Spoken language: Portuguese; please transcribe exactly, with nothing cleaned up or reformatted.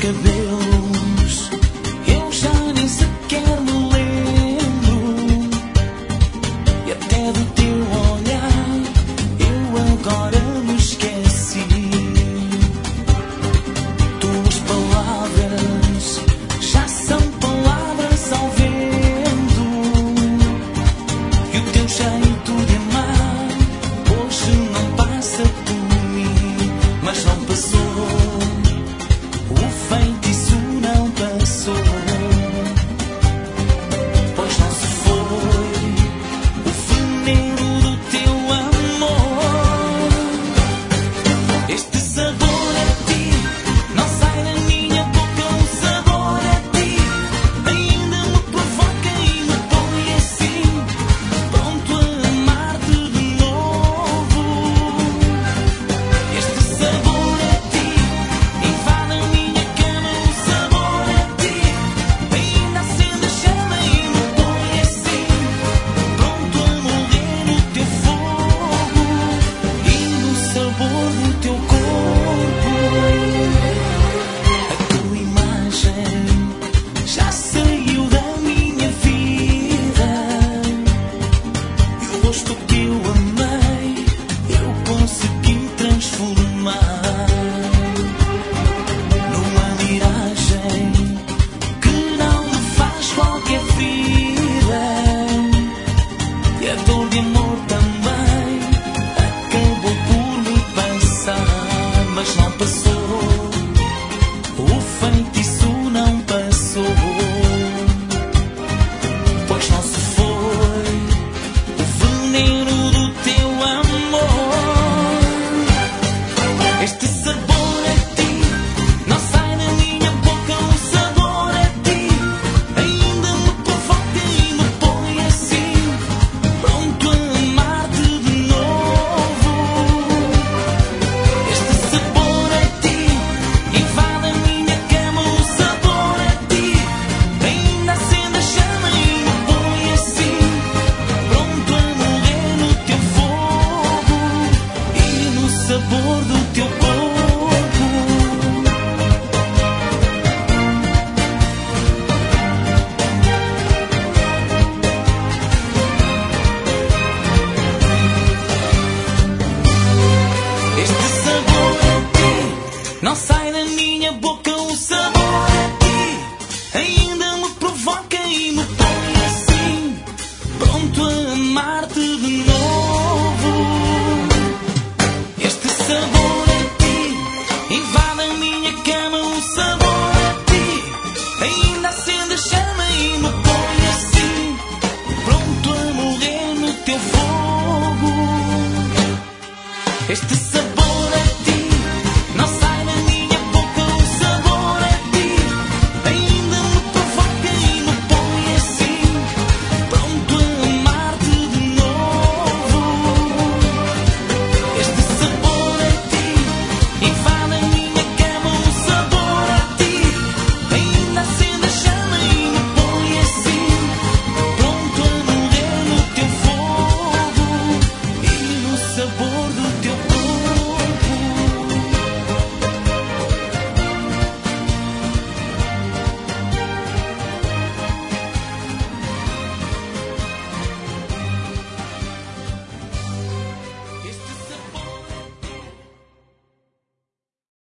cabelos, eu já nem sequer me lembro. E até do teu olhar eu agora me esqueci. Tuas palavras já são palavras ao vento. E o teu jeito de amar hoje não passa por mim. Mas não passou, o feitiço não passou. Pois não se foi o veneno do teu amor. Este sabor a ti não sai da minha boca. O sabor a ti ainda me provoca e me põe assim, pronto a amar-te de novo. Este sabor a ti invade a minha cama. O sabor a ti ainda acende a chama e me põe assim, pronto a morrer no teu fogo e no sabor do teu corpo. A tua imagem já saiu da minha vida e o rosto que eu amei eu consegui transformar numa miragem que não me faz qualquer ferida. E a dor de amor também acabou por me passar. Mas não passou, o feitiço não passou. Pois não se foi o veneno do teu amor. Este sabor a ti não sai da minha boca. O sabor a ti ainda me provoca e me põe assim, pronto a amar-te de novo. Este sabor a ti invade a minha cama. O sabor a ti ainda acende a chama e me põe assim, pronto a morrer no teu fogo e no sabor do teu corpo. Este sabor a ti não sai da minha boca. O sabor a ti ainda me provoca e me põe assim, pronto a amar-te de novo. Este sabor a ti invade a minha cama. O sabor a ti ainda acende a chama e me põe assim, pronto a morrer no teu fogo. Este sabor